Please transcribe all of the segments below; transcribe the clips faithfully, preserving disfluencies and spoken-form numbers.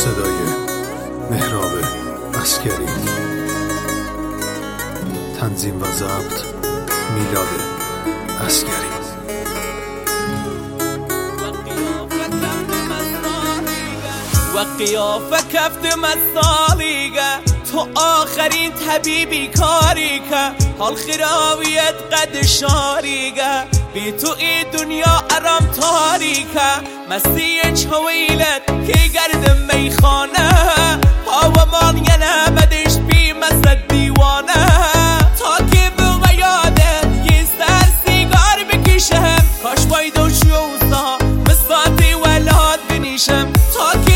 صدای مهراب عسکری، تنظیم و ضبط میلاد عسکری. و قیافه کفت مثالیگه تو آخرین طبیبی کاریگه حال خراویت قد شاریگه بی تو ای دنیا ارام تاریکه مستی چویلت که گرد میخانه هوا مان یه نبدش بی مسد دیوانه تا که به یاده یه سر سیگار بکشم کاش بایدو شوزا مساتی ولاد بنیشم تا که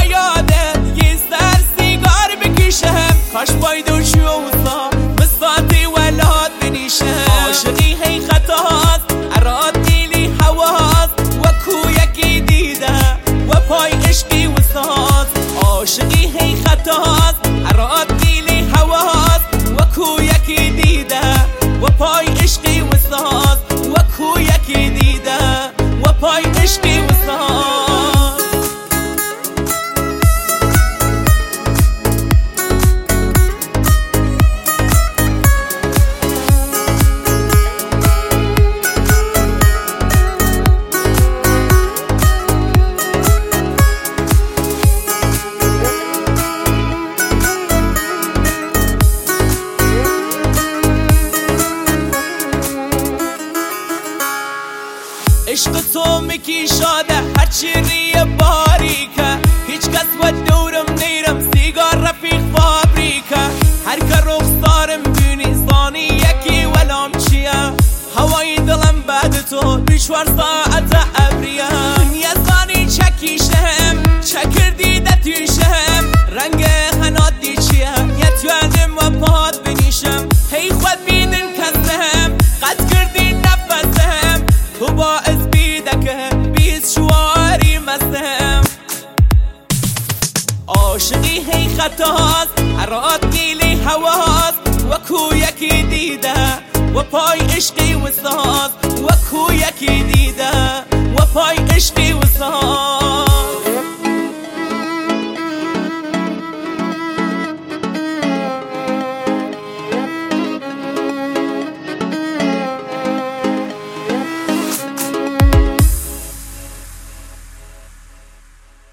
کاش باید شوزا مساتی ولاد بنیشم عاشقی هی خطاست اراد دیلی حواست و کویکی دیده و پای عشقی وساز عاشقی هی خطاست اراد دیلی حواست و کویکی دیده و پای عشقی وساز و کویکی دیده و پای عشقی وساز. عشق تو میکشاده هرچی ریه باریکه هیچ کس و دورم نیرم سیگار رفیق فابریکه هر که رخصارم بینی زانی یکی ولام چیه هوای دلم بعد تو بیشوار ساعت ابریه یه زانی چکیشم چکر دیده تویشم رنگ خنادی چیه یه توانم و پاد بنیشم هی خود بیدن کسم قد کردی نفسم تو باعث بیز شواری مستم عاشقی هی خطاست اراد نیلی حواست و کویکی دیده و پای عشقی وساز و کویکی دیده و پای عشقی وساز.